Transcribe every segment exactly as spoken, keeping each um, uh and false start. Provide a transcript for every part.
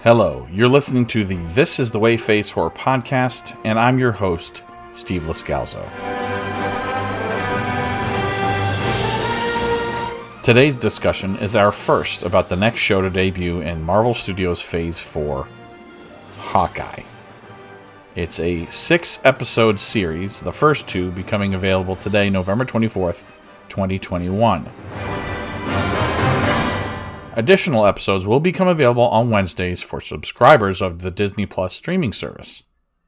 Hello, you're listening to the This is the Way Phase four podcast, and I'm your host, Steve Liscalzo. Today's discussion is our first about the next show to debut in Marvel Studios Phase four, Hawkeye. It's a six-episode series, the first two becoming available today, November twenty-fourth, twenty twenty-one. Additional episodes will become available on Wednesdays for subscribers of the Disney Plus streaming service.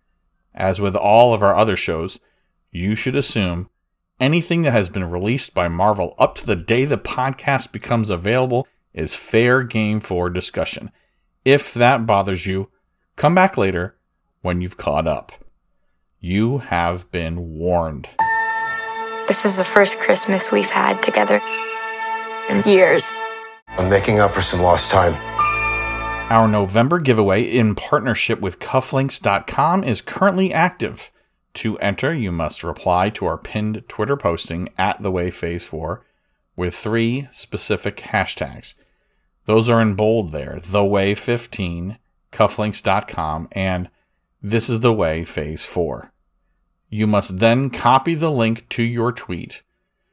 As with all of our other shows, you should assume anything that has been released by Marvel up to the day the podcast becomes available is fair game for discussion. If that bothers you, come back later when you've caught up. You have been warned. This is the first Christmas we've had together in years. I'm making up for some lost time. Our November giveaway in partnership with Cufflinks dot com is currently active. To enter, you must reply to our pinned Twitter posting at The Way Phase four with three specific hashtags. Those are in bold there: The Way fifteen, Cufflinks dot com, and This is the Way Phase four. You must then copy the link to your tweet,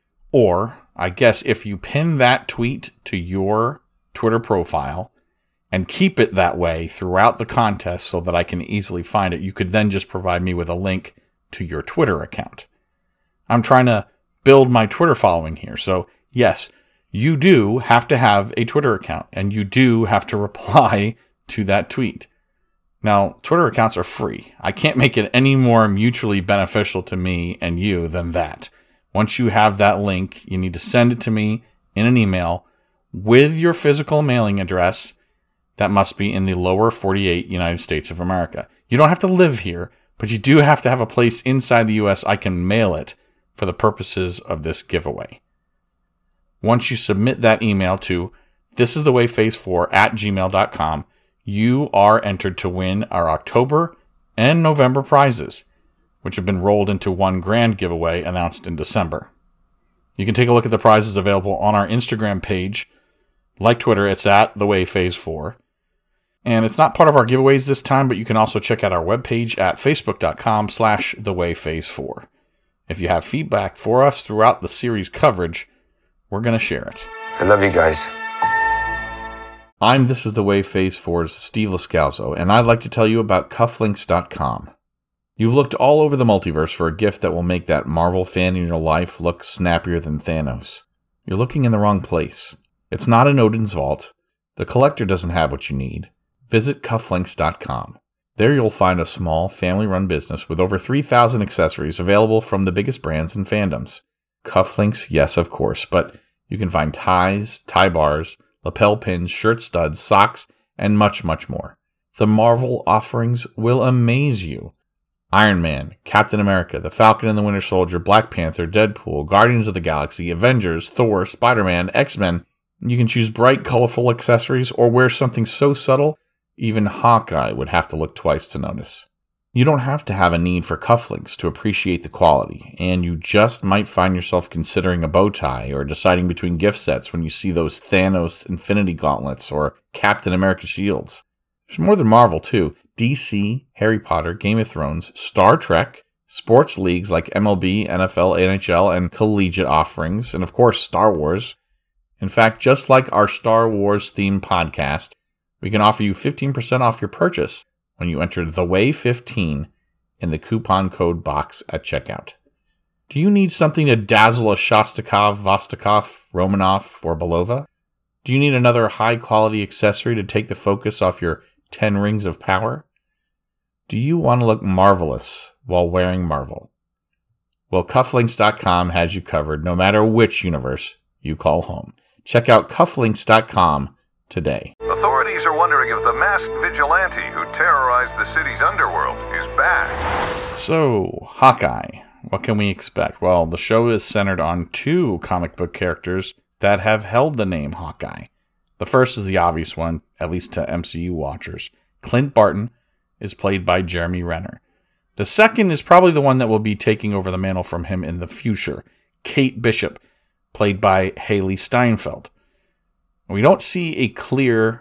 or I guess if you pin that tweet to your Twitter profile and keep it that way throughout the contest so that I can easily find it, you could then just provide me with a link to your Twitter account. I'm trying to build my Twitter following here. So yes, you do have to have a Twitter account and you do have to reply to that tweet. Now, Twitter accounts are free. I can't make it any more mutually beneficial to me and you than that. Once you have that link, you need to send it to me in an email with your physical mailing address. That must be in the lower forty-eight United States of America. You don't have to live here, but you do have to have a place inside the U S I can mail it for the purposes of this giveaway. Once you submit that email to thisisthewayphase four at gmail dot com, you are entered to win our October and November prizes, which have been rolled into one grand giveaway announced in December. You can take a look at the prizes available on our Instagram page. Like Twitter, it's at The Way Phase four. And it's not part of our giveaways this time, but you can also check out our webpage at facebook.com slash The Way Phase four. If you have feedback for us throughout the series coverage, we're going to share it. I love you guys. I'm This is The Way Phase four's Steve Liscalzo, and I'd like to tell you about Cufflinks dot com. You've looked all over the multiverse for a gift that will make that Marvel fan in your life look snappier than Thanos. You're looking in the wrong place. It's not in Odin's vault. The collector doesn't have what you need. Visit Cufflinks dot com. There you'll find a small, family-run business with over three thousand accessories available from the biggest brands and fandoms. Cufflinks, yes, of course, but you can find ties, tie bars, lapel pins, shirt studs, socks, and much, much more. The Marvel offerings will amaze you. Iron Man, Captain America, The Falcon and the Winter Soldier, Black Panther, Deadpool, Guardians of the Galaxy, Avengers, Thor, Spider-Man, X-Men. You can choose bright, colorful accessories or wear something so subtle, even Hawkeye would have to look twice to notice. You don't have to have a need for cufflinks to appreciate the quality, and you just might find yourself considering a bow tie or deciding between gift sets when you see those Thanos Infinity Gauntlets or Captain America shields. There's more than Marvel, too. D C, Harry Potter, Game of Thrones, Star Trek, sports leagues like M L B, N F L, N H L, and collegiate offerings, and of course Star Wars. In fact, just like our Star Wars themed podcast, we can offer you fifteen percent off your purchase when you enter The Way fifteen in the coupon code box at checkout. Do you need something to dazzle a Shostakov, Vostokov, Romanov, or Belova? Do you need another high-quality accessory to take the focus off your ten rings of power? Do you want to look marvelous while wearing Marvel? Well, Cufflinks dot com has you covered no matter which universe you call home. Check out Cufflinks dot com today. Authorities are wondering if the masked vigilante who terrorized the city's underworld is back. So, Hawkeye. What can we expect? Well, the show is centered on two comic book characters that have held the name Hawkeye. The first is the obvious one, at least to M C U watchers. Clint Barton is played by Jeremy Renner. The second is probably the one that will be taking over the mantle from him in the future. Kate Bishop, played by Haley Steinfeld. We don't see a clear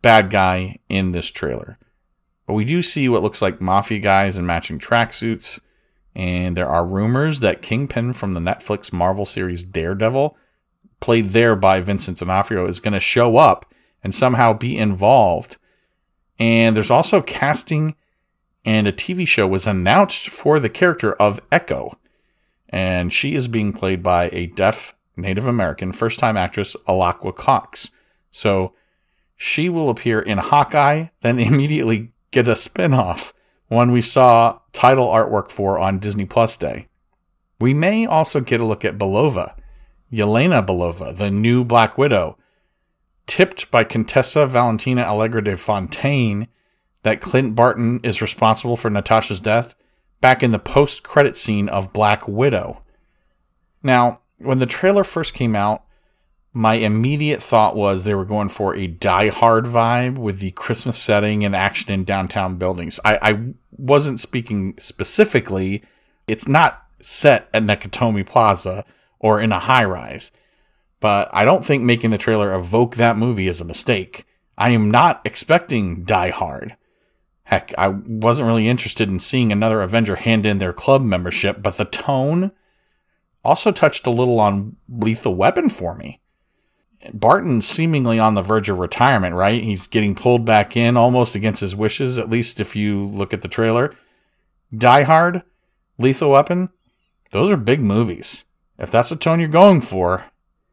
bad guy in this trailer. But we do see what looks like mafia guys in matching tracksuits, and there are rumors that Kingpin from the Netflix Marvel series Daredevil, played there by Vincent D'Onofrio, is going to show up and somehow be involved. And there's also casting, and a T V show was announced for the character of Echo. And she is being played by a deaf Native American first-time actress, Alaqua Cox. So she will appear in Hawkeye, then immediately get a spin-off, one we saw title artwork for on Disney Plus Day. We may also get a look at Belova, Yelena Belova, the new Black Widow, tipped by Contessa Valentina Allegra de Fontaine that Clint Barton is responsible for Natasha's death back in the post-credit scene of Black Widow. Now, when the trailer first came out, my immediate thought was they were going for a Die Hard vibe with the Christmas setting and action in downtown buildings. I, I wasn't speaking specifically. It's not set at Nakatomi Plaza or in a high-rise. But I don't think making the trailer evoke that movie is a mistake. I am not expecting Die Hard. Heck, I wasn't really interested in seeing another Avenger hand in their club membership, but the tone also touched a little on Lethal Weapon for me. Barton's seemingly on the verge of retirement, right? He's getting pulled back in almost against his wishes, at least if you look at the trailer. Die Hard, Lethal Weapon, those are big movies. If that's the tone you're going for,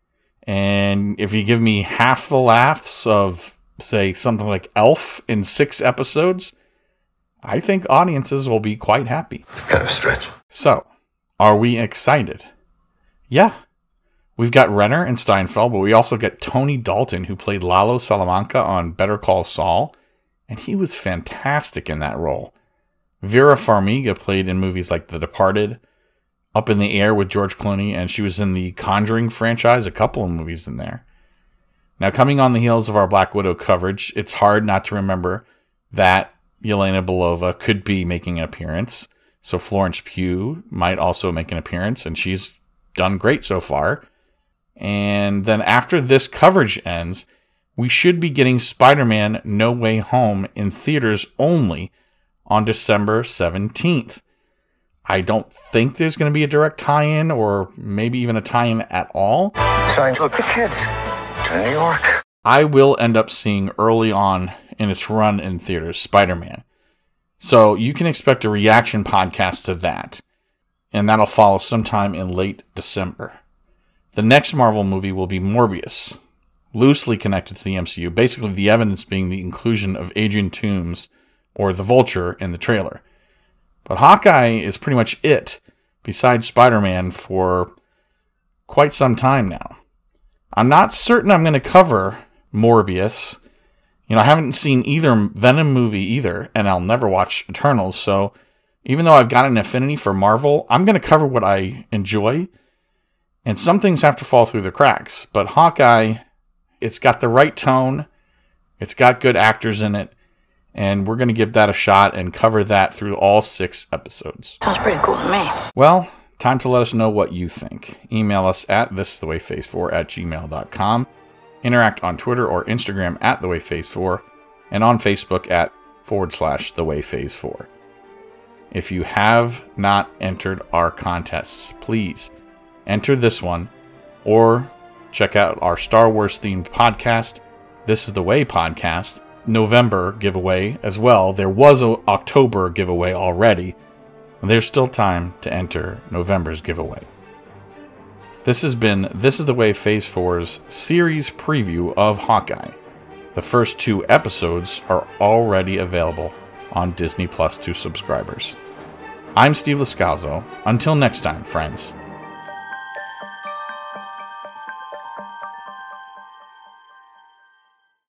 and if you give me half the laughs of, say, something like Elf in six episodes, I think audiences will be quite happy. It's kind of a stretch. So, are we excited? Yeah. We've got Renner and Steinfeld, but we also get Tony Dalton, who played Lalo Salamanca on Better Call Saul, and he was fantastic in that role. Vera Farmiga played in movies like The Departed, Up in the Air with George Clooney, and she was in the Conjuring franchise, a couple of movies in there. Now, coming on the heels of our Black Widow coverage, it's hard not to remember that Yelena Belova could be making an appearance. So Florence Pugh might also make an appearance, and she's done great so far. And then after this coverage ends, we should be getting Spider-Man No Way Home in theaters only on December seventeenth. I don't think there's going to be a direct tie-in, or maybe even a tie-in at all. Trying to look the kids to New York. I will end up seeing early on in its run in theaters Spider-Man. So you can expect a reaction podcast to that. And that'll follow sometime in late December. The next Marvel movie will be Morbius, loosely connected to the M C U. Basically, the evidence being the inclusion of Adrian Toomes, or the Vulture, in the trailer. But Hawkeye is pretty much it, besides Spider-Man, for quite some time now. I'm not certain I'm going to cover Morbius. You know, I haven't seen either Venom movie either, and I'll never watch Eternals, so even though I've got an affinity for Marvel, I'm going to cover what I enjoy, and some things have to fall through the cracks. But Hawkeye, it's got the right tone, it's got good actors in it, and we're going to give that a shot and cover that through all six episodes. Sounds pretty cool to me. Well, time to let us know what you think. Email us at this is the way phase four at gmail dot com. Interact on Twitter or Instagram at the way phase four, and on Facebook at forward slash the way phase four. If you have not entered our contests, please enter this one, or check out our Star Wars themed podcast, This is the Way podcast, November giveaway as well. There was an October giveaway already. There's still time to enter November's giveaway. This has been This is the Way Phase four's series preview of Hawkeye. The first two episodes are already available on Disney Plus to subscribers. I'm Steve Lascalzo. Until next time, friends.